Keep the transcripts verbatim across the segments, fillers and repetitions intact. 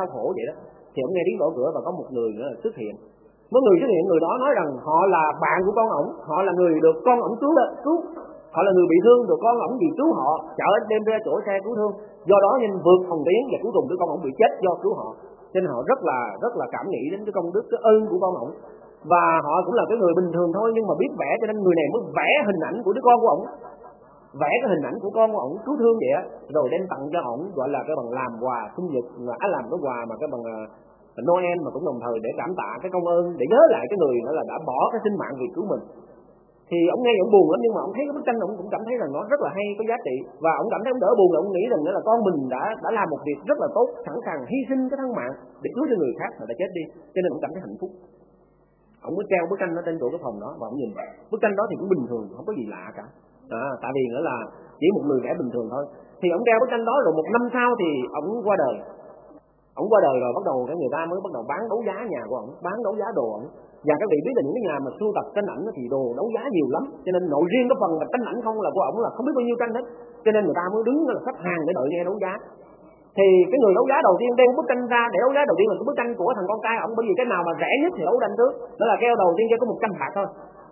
đau khổ vậy đó. Thì ông nghe tiếng gõ cửa và có một người nữa xuất hiện. Mỗi người xuất hiện, người đó nói rằng họ là bạn của con ổng, họ là người được con ổng cứu đó, cứu, họ là người bị thương được con ổng vì cứu họ, chở đem ra chỗ xe cứu thương. Do đó nên vượt phòng tuyến và cuối cùng đứa con ổng bị chết do cứu họ. Cho nên họ rất là rất là cảm nghĩ đến cái công đức, cái ơn của con ổng. Và họ cũng là cái người bình thường thôi, nhưng mà biết vẽ, cho nên người này mới vẽ hình ảnh của đứa con của ổng, vẽ cái hình ảnh của con của ổng cứu thương vậy á, rồi đem tặng cho ổng, gọi là cái bằng làm quà sinh nhật, mà á làm cái quà mà cái bằng uh, Noel, mà cũng đồng thời để cảm tạ cái công ơn, để nhớ lại cái người đó là đã bỏ cái sinh mạng vì cứu mình. Thì ông nghe ông buồn lắm, nhưng mà ông thấy cái bức tranh ông cũng cảm thấy rằng nó rất là hay, có giá trị, và ông cảm thấy ông đỡ buồn, là ông nghĩ rằng là con mình đã đã làm một việc rất là tốt, sẵn sàng hy sinh cái thân mạng để cứu cho người khác mà đã chết đi, cho nên ông cảm thấy hạnh phúc. Ông mới treo bức tranh ở trên chỗ cái phòng đó, và ông nhìn bức tranh đó thì cũng bình thường, không có gì lạ cả. À, tại vì nữa là chỉ một người vẽ bình thường thôi. Thì ông treo bức tranh đó, rồi một năm sau thì ông qua đời. Ông qua đời rồi bắt đầu cái người ta mới bắt đầu bán đấu giá nhà của ông, bán đấu giá đồ ông. Và các vị biết là những cái nhà mà sưu tập tranh ảnh thì đồ đấu giá nhiều lắm, cho nên nội riêng cái phần mà tranh ảnh không là của ông là không biết bao nhiêu tranh hết, cho nên người ta mới đứng là khách hàng để đợi nghe đấu giá. Thì cái người đấu giá đầu tiên đem bức tranh ra để đấu giá đầu tiên là cái bức tranh của thằng con trai ông, bởi vì cái nào mà rẻ nhất thì đấu tranh trước, đó là kêu đầu tiên cho có một trăm bạc thôi.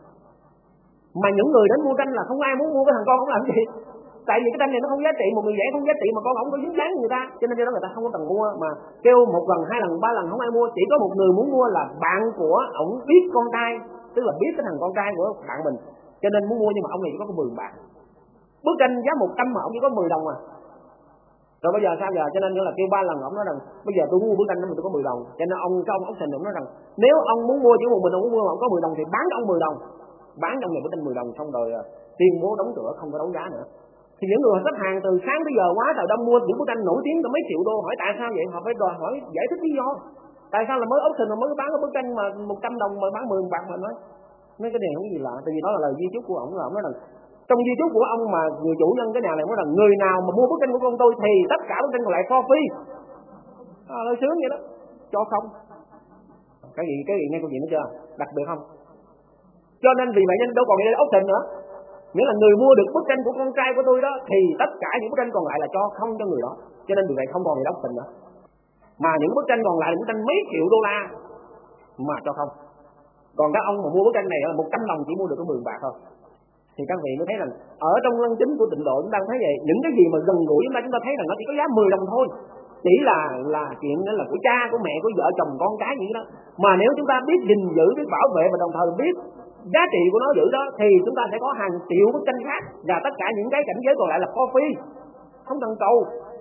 Mà những người đến mua tranh là không ai muốn mua cái thằng con ông làm gì, tại vì cái tranh này nó không giá trị, một người vẽ không giá trị, mà con ông có dính dáng người ta, cho nên do đó người ta không có cần mua. Mà kêu một lần, hai lần, ba lần không ai mua, chỉ có một người muốn mua là bạn của ông biết con trai, tức là biết cái thằng con trai của bạn mình, cho nên muốn mua, nhưng mà ông này chỉ có có mười bạc. Bức tranh giá một trăm mà ông chỉ có mười đồng à. Rồi bây giờ sao giờ? Cho nên là kêu ba lần, ông nói rằng bây giờ tôi mua bức tranh đó mà tôi có mười đồng, cho nên ông cái ông ốc sình ông nói rằng nếu ông muốn mua chỉ một mình ông muốn mua mà ông có mười đồng thì bán cho ông mười đồng, bán cho ông này bức tranh mười đồng, xong rồi tuyên bố đóng cửa không có đấu giá nữa. Thì những người khách hàng từ sáng tới giờ quá trời đông mua những bức tranh nổi tiếng cả mấy triệu đô, hỏi tại sao vậy? Họ phải đòi hỏi giải thích lý do. Tại sao là mới ốc sình mà mới bán cái bức tranh mà một trăm đồng mà bán mười bạc mà nói. Mấy cái này không có gì lạ, tại vì đó là lời di chúc của ông, là ông nói rằng trong di chúc của ông mà người chủ nhân cái nhà này nói rằng người nào mà mua bức tranh của con tôi thì tất cả bức tranh còn lại for free. À, lời sướng vậy đó, cho không. Cái gì cái gì nghe câu chuyện đó chưa? Đặc biệt không? Cho nên vì vậy nên đâu còn đi ốc sình nữa. Nghĩa là người mua được bức tranh của con trai của tôi đó thì tất cả những bức tranh còn lại là cho không cho người đó. Cho nên vì vậy không còn gì ốc sình nữa. Mà những bức tranh còn lại là bức tranh mấy triệu đô la mà cho không. Còn các ông mà mua bức tranh này là một trăm đồng chỉ mua được có mười bạc thôi. Thì các vị mới thấy rằng ở trong lăng kính của Tịnh Độ chúng ta thấy vậy, những cái gì mà gần gũi chúng ta chúng ta thấy rằng nó chỉ có giá mười đồng thôi, chỉ là là chuyện đó là của cha, của mẹ, của vợ chồng, con cái gì đó. Mà nếu chúng ta biết gìn giữ, biết bảo vệ và đồng thời biết giá trị của nó giữ đó thì chúng ta sẽ có hàng triệu bức tranh khác, và tất cả những cái cảnh giới còn lại là for free, không cần cầu,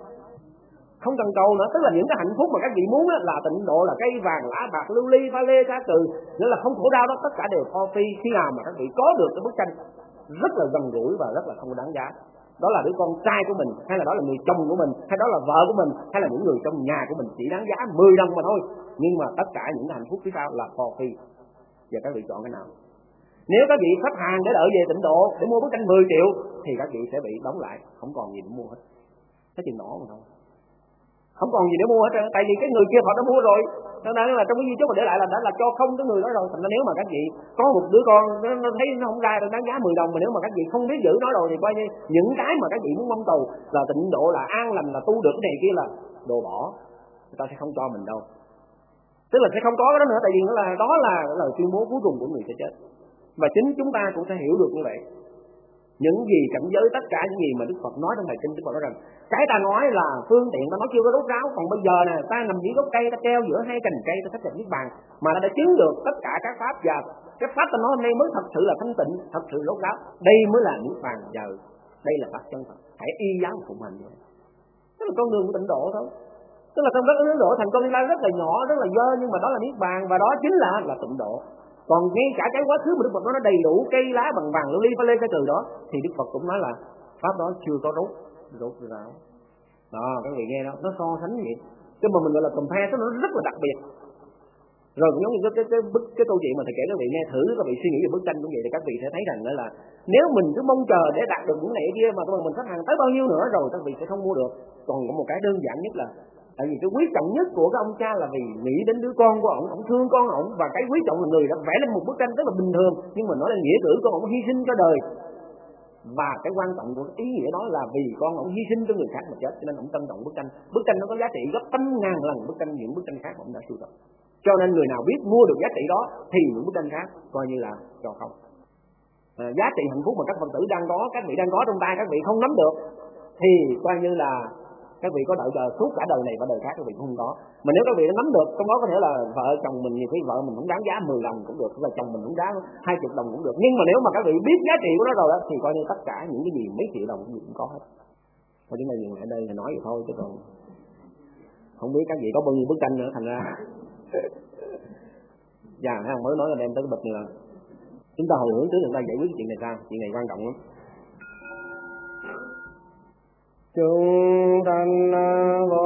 không cần cầu nữa. Tức là những cái hạnh phúc mà các vị muốn là Tịnh Độ, là cây vàng, lá bạc, lưu ly, pha lê, cá cừ, nghĩa là không khổ đau đó, tất cả đều for free khi nào mà các vị có được cái bức tranh rất là gần gũi và rất là không đáng giá. Đó là đứa con trai của mình, hay là đó là người chồng của mình, hay đó là vợ của mình, hay là những người trong nhà của mình, chỉ đáng giá mười đồng mà thôi. Nhưng mà tất cả những hạnh phúc phía sau là for free. Giờ các vị chọn cái nào? Nếu các vị khách hàng để đợi về Tịnh Độ để mua bức tranh mười triệu thì các vị sẽ bị đóng lại, không còn gì để mua hết. Cái chuyện nhỏ mà thôi, không còn gì để mua hết trơn, tại vì cái người kia họ đã mua rồi. Nên là trong cái di chúc mà để lại là đã là cho không cái người đó rồi. Thành ra nếu mà các vị có một đứa con nó, nó thấy nó không ra được đáng giá mười đồng, mà nếu mà các vị không biết giữ nó rồi thì coi như những cái mà các vị muốn mong cầu là Tịnh Độ, là an lành, là tu được cái này kia là đồ bỏ, người ta sẽ không cho mình đâu. Tức là sẽ không có cái đó nữa, tại vì là đó là lời tuyên bố cuối cùng của người sẽ chết. Và chính chúng ta cũng sẽ hiểu được như vậy. Những gì cảnh giới, tất cả những gì mà Đức Phật nói trong bài kinh, Đức Phật nói rằng cái ta nói là phương tiện, ta nói chưa có đốt ráo, còn bây giờ nè ta nằm dưới gốc cây, ta treo giữa hai cành cây, ta thích nhập niết bàn, mà ta đã chứng được tất cả các pháp, và cái pháp ta nói hôm nay mới thật sự là thanh tịnh, thật sự đốt ráo. Đây mới là niết bàn giờ, đây là pháp chân thật, hãy y giáo phụng hành vậy. Đó là con đường của Tịnh Độ thôi. Tức là trong đất Ấn Độ thành công lai rất là nhỏ, rất là dơ, nhưng mà đó là niết bàn, và đó chính là là Tịnh Độ. Còn ngay cả cái quá khứ mà Đức Phật nói nó đầy đủ cây lá bằng vàng lưu ly pha lê cái từ đó, thì Đức Phật cũng nói là pháp đó chưa có rốt rốt ráo. Đó, các vị nghe đó, nó so sánh vậy. Chứ mà mình gọi là compare, nó rất là đặc biệt. Rồi cũng giống như cái cái cái, cái, cái câu chuyện mà thầy kể các vị nghe thử, các vị suy nghĩ về bức tranh cũng vậy, thì các vị sẽ thấy rằng đó là nếu mình cứ mong chờ để đạt được những này kia mà mình khách hàng tới bao nhiêu nữa rồi các vị sẽ không mua được. Còn có một cái đơn giản nhất là tại vì cái quý trọng nhất của cái ông cha là vì nghĩ đến đứa con của ổng, ổng thương con ổng, và cái quý trọng là người đã vẽ lên một bức tranh rất là bình thường, nhưng mà nói là nghĩa cử con ổng hy sinh cho đời. Và cái quan trọng của ý nghĩa đó là vì con ông hy sinh cho người khác mà chết, cho nên ông trân trọng bức tranh. Bức tranh nó có giá trị gấp trăm ngàn lần bức tranh những bức tranh khác mà ông đã sưu tập. Cho nên người nào biết mua được giá trị đó thì những bức tranh khác coi như là cho không. À, giá trị hạnh phúc mà các Phật tử đang có, các vị đang có trong tay các vị không nắm được thì coi như là các vị có đợi chờ suốt cả đời này và đời khác các vị cũng không có. Mà nếu các vị đã nắm được, trong đó có thể là vợ chồng mình, nhiều khi vợ mình không đáng giá mười đồng cũng được, là chồng mình không đáng hai chục đồng cũng được. Nhưng mà nếu mà các vị biết giá trị của nó rồi đó thì coi như tất cả những cái gì mấy triệu đồng cũng có hết. Thôi chúng ta dừng lại đây thì nói vậy thôi, chứ còn không biết các vị có bao nhiêu bức tranh nữa thành ra. Dạ, thấy không, mới nói là đem tới cái bịch nữa. Chúng ta hồi hướng trước người ta giải quyết chuyện này sao? Chuyện này quan trọng lắm. Chúng sanh vô